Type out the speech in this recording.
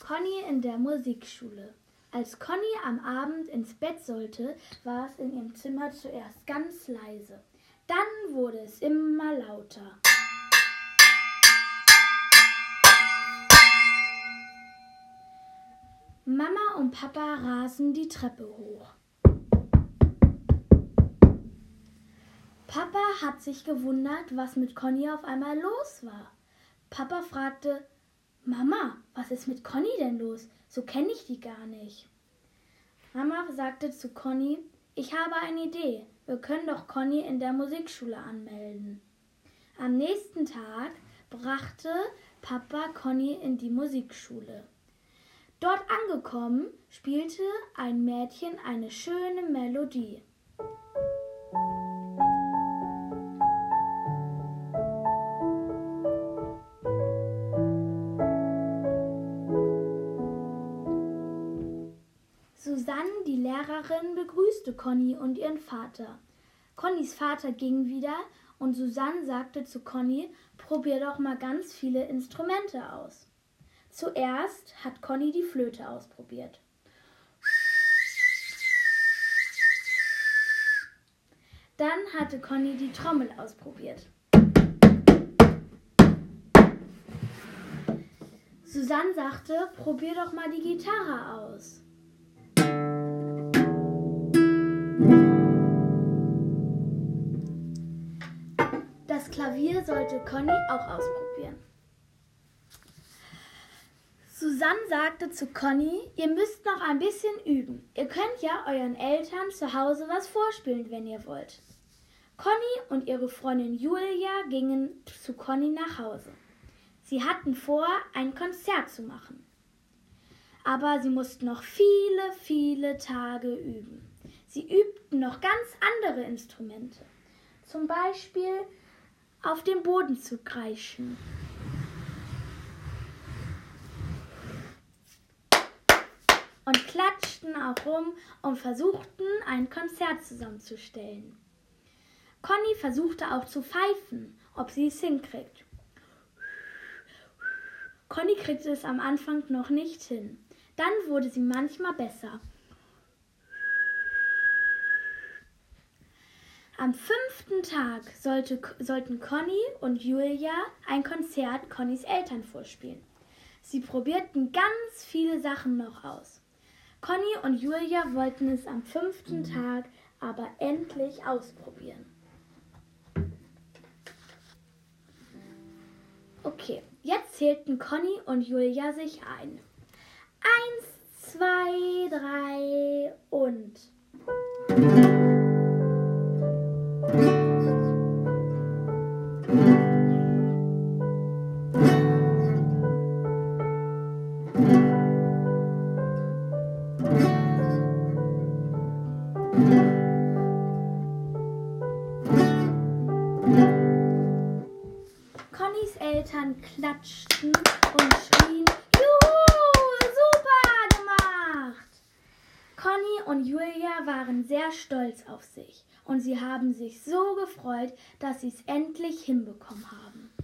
Conny in der Musikschule. Als Conny am Abend ins Bett sollte, war es in ihrem Zimmer zuerst ganz leise. Dann wurde es immer lauter. Mama und Papa rasen die Treppe hoch. Papa hat sich gewundert, was mit Conny auf einmal los war. Papa fragte: Mama, was ist mit Conny denn los? So kenne ich die gar nicht. Mama sagte zu Conny: Ich habe eine Idee. Wir können doch Conny in der Musikschule anmelden. Am nächsten Tag brachte Papa Conny in die Musikschule. Dort angekommen, spielte ein Mädchen eine schöne Melodie. Susanne, die Lehrerin, begrüßte Conny und ihren Vater. Connys Vater ging wieder und Susanne sagte zu Conny: Probier doch mal ganz viele Instrumente aus. Zuerst hat Conny die Flöte ausprobiert. Dann hatte Conny die Trommel ausprobiert. Susanne sagte: Probier doch mal die Gitarre aus. Das Klavier sollte Conny auch ausprobieren. Susanne sagte zu Conny: Ihr müsst noch ein bisschen üben. Ihr könnt ja euren Eltern zu Hause was vorspielen, wenn ihr wollt. Conny und ihre Freundin Julia gingen zu Conny nach Hause. Sie hatten vor, ein Konzert zu machen. Aber sie mussten noch viele, viele Tage üben. Sie übten noch ganz andere Instrumente. Zum Beispiel auf dem Boden zu kreischen. Und klatschten auch rum und versuchten, ein Konzert zusammenzustellen. Conny versuchte auch zu pfeifen, ob sie es hinkriegt. Conny kriegte es am Anfang noch nicht hin. Dann wurde sie manchmal besser. Am 5. Tag sollten Conny und Julia ein Konzert Connys Eltern vorspielen. Sie probierten ganz viele Sachen noch aus. Conny und Julia wollten es am 5. Tag aber endlich ausprobieren. Okay, jetzt zählten Conny und Julia sich ein. 1, 2, 3 und... Connys Eltern klatschten und schrien: Juhu, super gemacht! Conny und Julia waren sehr stolz auf sich und sie haben sich so gefreut, dass sie es endlich hinbekommen haben.